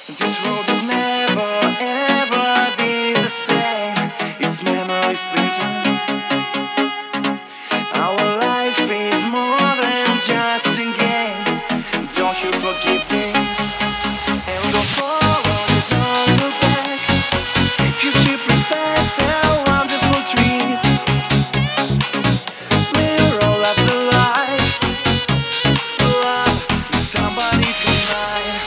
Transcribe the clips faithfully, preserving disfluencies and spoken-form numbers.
This road is never ever be the same. Its memories fleeting. Our life is more than just a game. Don't you forgive things and don't follow, don't look back. Future prepares a wonderful dream. We're all of the life. Love somebody tonight.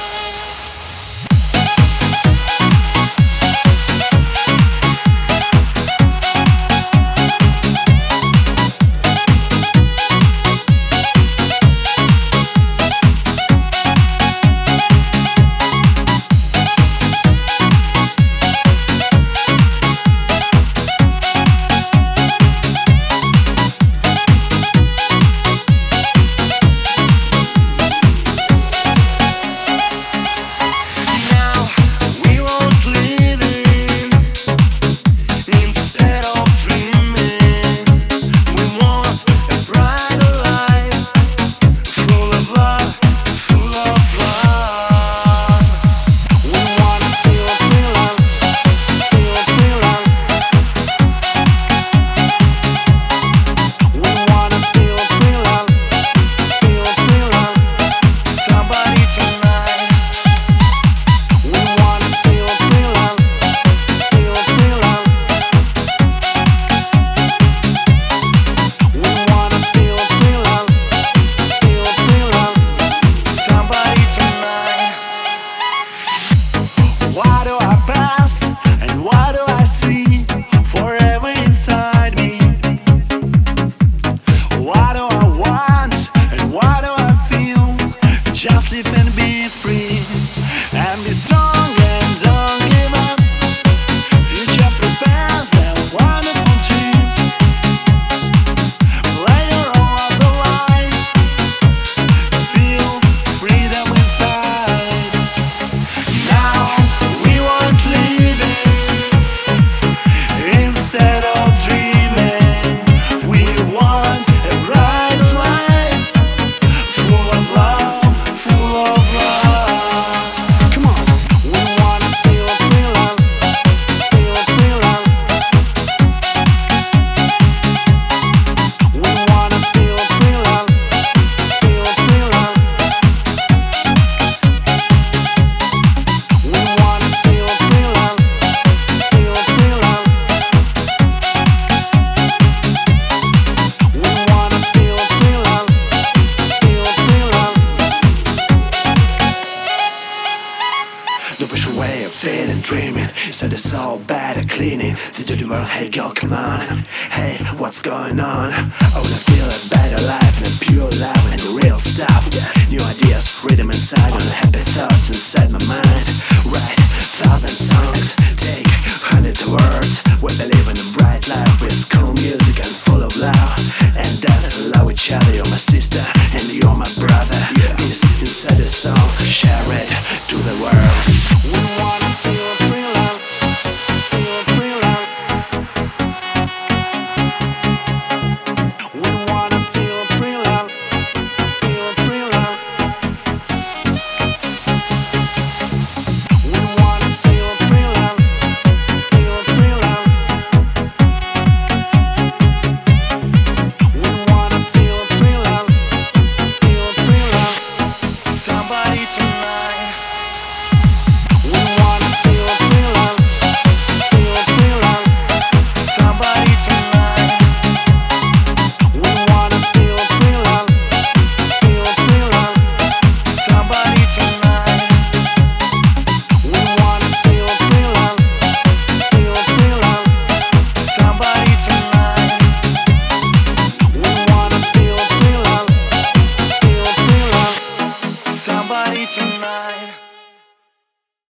Just live and be free, and be strong and don't give up. Future prepares a wonderful dream. Play your role of the life. Feel freedom inside. Now we want living instead of dreaming. We want a bright life full of love. No push away of feeling, dreaming. Said it's all bad at cleaning. Did you do well? Hey girl, come on. Hey, what's going on? I wanna feel a better life and a pure love and the real stuff. New ideas, rhythm inside, and happy thoughts inside my